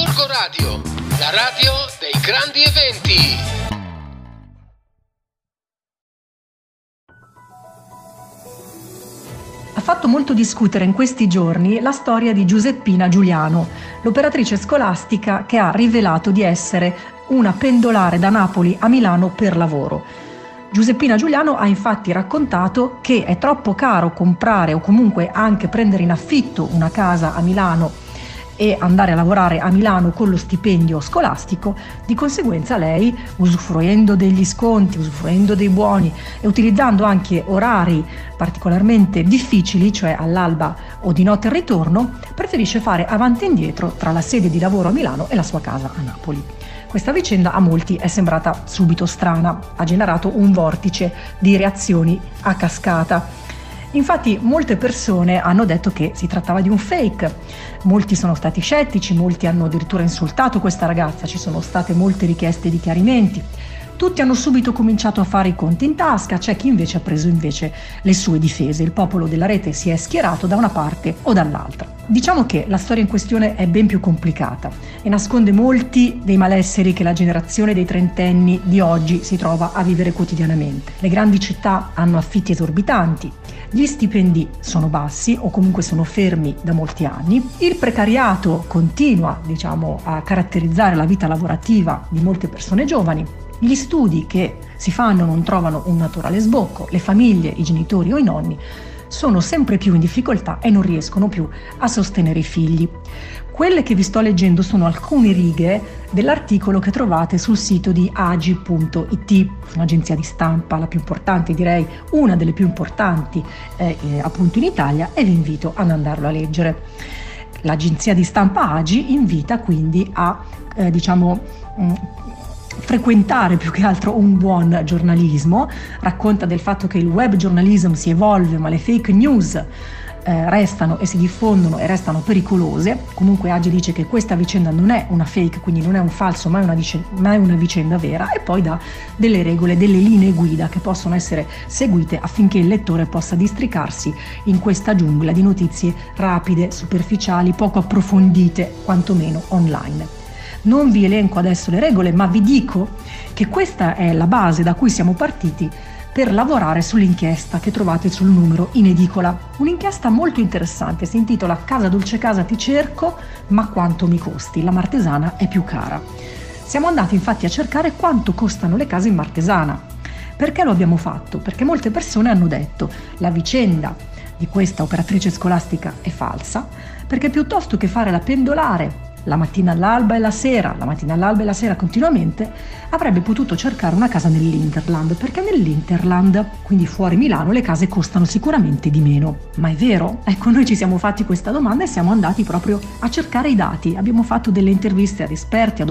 Gorgo Radio, la radio dei grandi eventi. Ha fatto molto discutere in questi giorni la storia di Giuseppina Giuliano, l'operatrice scolastica che ha rivelato di essere una pendolare da Napoli a Milano per lavoro. Giuseppina Giuliano ha infatti raccontato che è troppo caro comprare o comunque anche prendere in affitto una casa a Milano e andare a lavorare a Milano con lo stipendio scolastico. Di conseguenza lei, usufruendo degli sconti, usufruendo dei buoni e utilizzando anche orari particolarmente difficili, cioè all'alba o di notte al ritorno, preferisce fare avanti e indietro tra la sede di lavoro a Milano e la sua casa a Napoli. Questa vicenda a molti è sembrata subito strana, ha generato un vortice di reazioni a cascata. Infatti molte persone hanno detto che si trattava di un fake, molti sono stati scettici, molti hanno addirittura insultato questa ragazza, ci sono state molte richieste di chiarimenti. Tutti hanno subito cominciato a fare i conti in tasca, c'è chi invece ha preso le sue difese. Il popolo della rete si è schierato da una parte o dall'altra. Diciamo che la storia in questione è ben più complicata e nasconde molti dei malesseri che la generazione dei trentenni di oggi si trova a vivere quotidianamente. Le grandi città hanno affitti esorbitanti, gli stipendi sono bassi o comunque sono fermi da molti anni, il precariato continua, a caratterizzare la vita lavorativa di molte persone giovani. Gli studi che si fanno non trovano un naturale sbocco, le famiglie, i genitori o i nonni sono sempre più in difficoltà e non riescono più a sostenere i figli. Quelle che vi sto leggendo sono alcune righe dell'articolo che trovate sul sito di agi.it, un'agenzia di stampa, la più importante, direi una delle più importanti appunto in Italia, e vi invito ad andarlo a leggere. L'agenzia di stampa Agi invita quindi a frequentare più che altro un buon giornalismo, racconta del fatto che il web journalism si evolve ma le fake news restano e si diffondono e restano pericolose. Comunque Agi dice che questa vicenda non è una fake, quindi non è un falso ma è una vicenda vera, e poi dà delle regole, delle linee guida che possono essere seguite affinché il lettore possa districarsi in questa giungla di notizie rapide, superficiali, poco approfondite, quantomeno online. Non vi elenco adesso le regole, ma vi dico che questa è la base da cui siamo partiti per lavorare sull'inchiesta che trovate sul numero in edicola. Un'inchiesta molto interessante, si intitola Casa Dolce Casa ti cerco, ma quanto mi costi? La Martesana è più cara. Siamo andati infatti a cercare quanto costano le case in Martesana. Perché lo abbiamo fatto? Perché molte persone hanno detto la vicenda di questa operatrice scolastica è falsa, perché piuttosto che fare la pendolare la mattina all'alba e la sera continuamente, avrebbe potuto cercare una casa nell'Interland, perché nell'Interland, quindi fuori Milano, le case costano sicuramente di meno. Ma è vero? Ecco, noi ci siamo fatti questa domanda e siamo andati proprio a cercare i dati. Abbiamo fatto delle interviste ad esperti, ad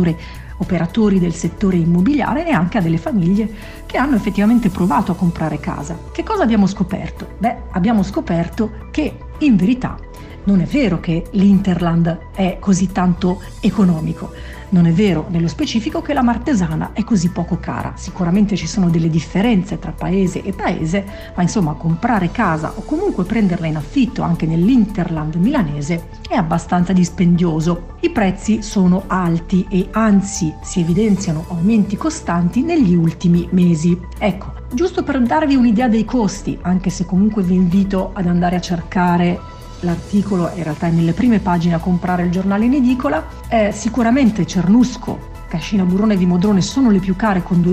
operatori del settore immobiliare e anche a delle famiglie che hanno effettivamente provato a comprare casa. Che cosa abbiamo scoperto? Abbiamo scoperto che in verità non è vero che l'Interland è così tanto economico, non è vero nello specifico che la Martesana è così poco cara. Sicuramente ci sono delle differenze tra paese e paese, ma insomma comprare casa o comunque prenderla in affitto anche nell'Interland milanese è abbastanza dispendioso. I prezzi sono alti e anzi si evidenziano aumenti costanti negli ultimi mesi. Ecco, giusto per darvi un'idea dei costi, anche se comunque vi invito ad andare a cercare l'articolo, in realtà è nelle prime pagine a comprare il giornale in edicola. Sicuramente Cernusco, Cascina Burrone e Vimodrone sono le più care con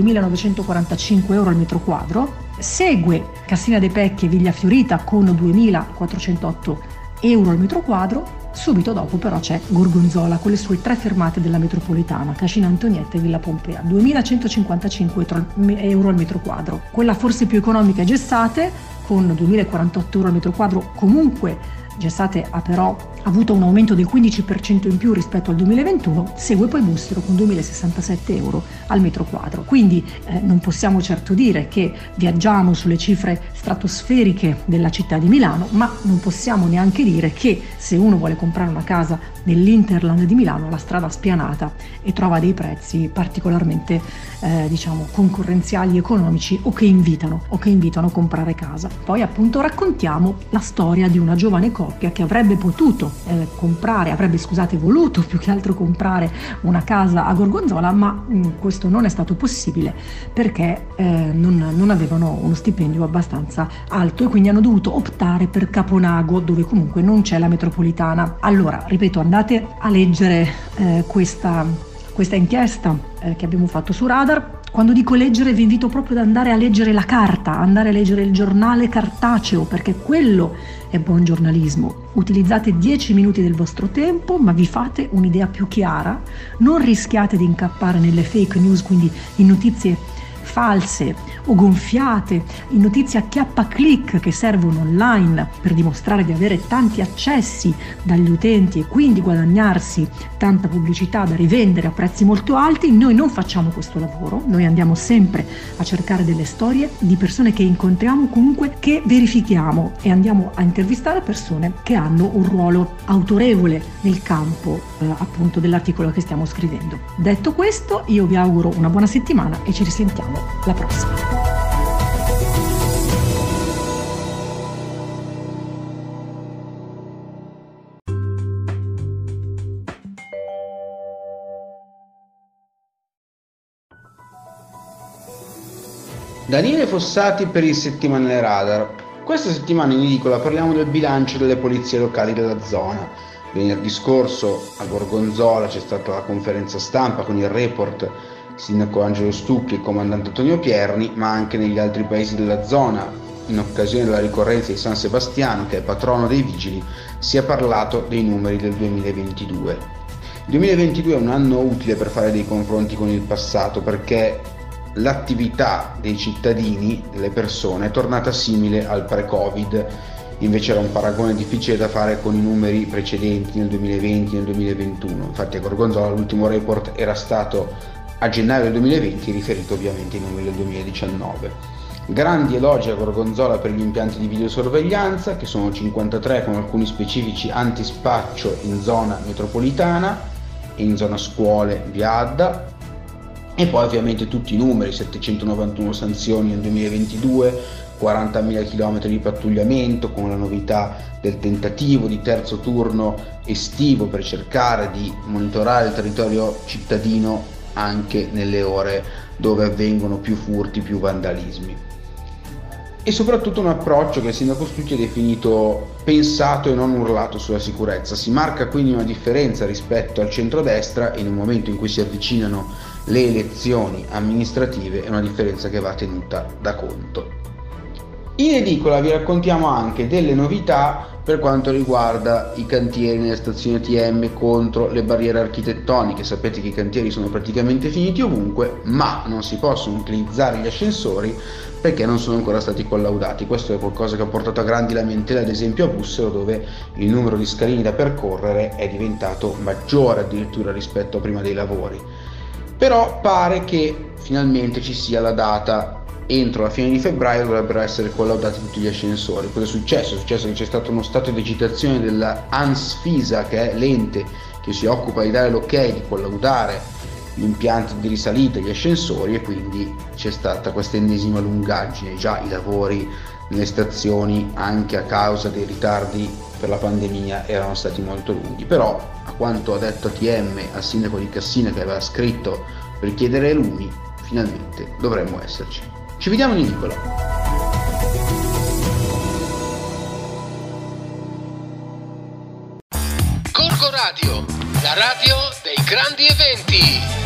2.945 euro al metro quadro, segue Cassina de Pecchi e Villa Fiorita con 2.408 euro al metro quadro. Subito dopo però c'è Gorgonzola con le sue 3 fermate della metropolitana, Cascina Antonietta e Villa Pompea, 2.155 euro al metro quadro. Quella forse più economica è Gessate con 2.048 euro al metro quadro. Comunque Gessate ha però avuto un aumento del 15% in più rispetto al 2021, segue poi Mustero con 2.067 euro al metro quadro. Quindi non possiamo certo dire che viaggiamo sulle cifre stratosferiche della città di Milano, ma non possiamo neanche dire che se uno vuole comprare una casa nell'Interland di Milano la strada spianata e trova dei prezzi particolarmente concorrenziali, economici o che invitano a comprare casa. Poi appunto raccontiamo la storia di una giovane coppia che avrebbe potuto voluto più che altro comprare una casa a Gorgonzola, ma questo non è stato possibile perché non avevano uno stipendio abbastanza alto e quindi hanno dovuto optare per Caponago, dove comunque non c'è la metropolitana. Allora, ripeto, andate a leggere questa inchiesta che abbiamo fatto su Radar. Quando dico leggere vi invito proprio ad andare a leggere la carta, andare a leggere il giornale cartaceo, perché quello è buon giornalismo. Utilizzate 10 minuti del vostro tempo, ma vi fate un'idea più chiara, non rischiate di incappare nelle fake news, quindi in notizie false o gonfiate, in notizie a chiappa-click che servono online per dimostrare di avere tanti accessi dagli utenti e quindi guadagnarsi tanta pubblicità da rivendere a prezzi molto alti. Noi non facciamo questo lavoro, noi andiamo sempre a cercare delle storie di persone che incontriamo, comunque che verifichiamo, e andiamo a intervistare persone che hanno un ruolo autorevole nel campo appunto dell'articolo che stiamo scrivendo. Detto questo, io vi auguro una buona settimana e ci risentiamo la prossima. Daniele Fossati per il settimanale Radar. Questa settimana in edicola parliamo del bilancio delle polizie locali della zona. Venerdì scorso a Gorgonzola c'è stata la conferenza stampa con il report sindaco Angelo Stucchi e il comandante Antonio Pierni, ma anche negli altri paesi della zona. In occasione della ricorrenza di San Sebastiano, che è patrono dei vigili, si è parlato dei numeri del 2022. Il 2022 è un anno utile per fare dei confronti con il passato, perché l'attività dei cittadini, delle persone, è tornata simile al pre-Covid. Invece era un paragone difficile da fare con i numeri precedenti nel 2020 e nel 2021. Infatti a Gorgonzola l'ultimo report era stato a gennaio del 2020, riferito ovviamente ai numeri del 2019. Grandi elogi a Gorgonzola per gli impianti di videosorveglianza, che sono 53 con alcuni specifici antispaccio in zona metropolitana e in zona scuole via Adda. E poi ovviamente tutti i numeri: 791 sanzioni nel 2022, 40.000 km di pattugliamento, con la novità del tentativo di terzo turno estivo per cercare di monitorare il territorio cittadino anche nelle ore dove avvengono più furti, più vandalismi. E soprattutto un approccio che il sindaco Stucchi ha definito pensato e non urlato sulla sicurezza. Si marca quindi una differenza rispetto al centrodestra, e in un momento in cui si avvicinano le elezioni amministrative è una differenza che va tenuta da conto. In edicola vi raccontiamo anche delle novità per quanto riguarda i cantieri nelle stazioni ATM contro le barriere architettoniche. Sapete che i cantieri sono praticamente finiti ovunque, ma non si possono utilizzare gli ascensori perché non sono ancora stati collaudati. Questo è qualcosa che ha portato a grandi lamentele, ad esempio a Bussero, dove il numero di scalini da percorrere è diventato maggiore addirittura rispetto a prima dei lavori. Però pare che finalmente ci sia la data. Entro la fine di febbraio dovrebbero essere collaudati tutti gli ascensori. Cosa è successo? È successo che c'è stato uno stato di agitazione della ANSFISA, che è l'ente che si occupa di dare l'ok di collaudare gli impianti di risalita, gli ascensori, e quindi c'è stata questa ennesima lungaggine. Già i lavori nelle stazioni, anche a causa dei ritardi per la pandemia, erano stati molto lunghi. Però, a quanto ha detto ATM al sindaco di Cassina, che aveva scritto per chiedere lumi, finalmente dovremmo esserci. Ci vediamo in edicola. Gorgo Radio, la radio dei grandi eventi.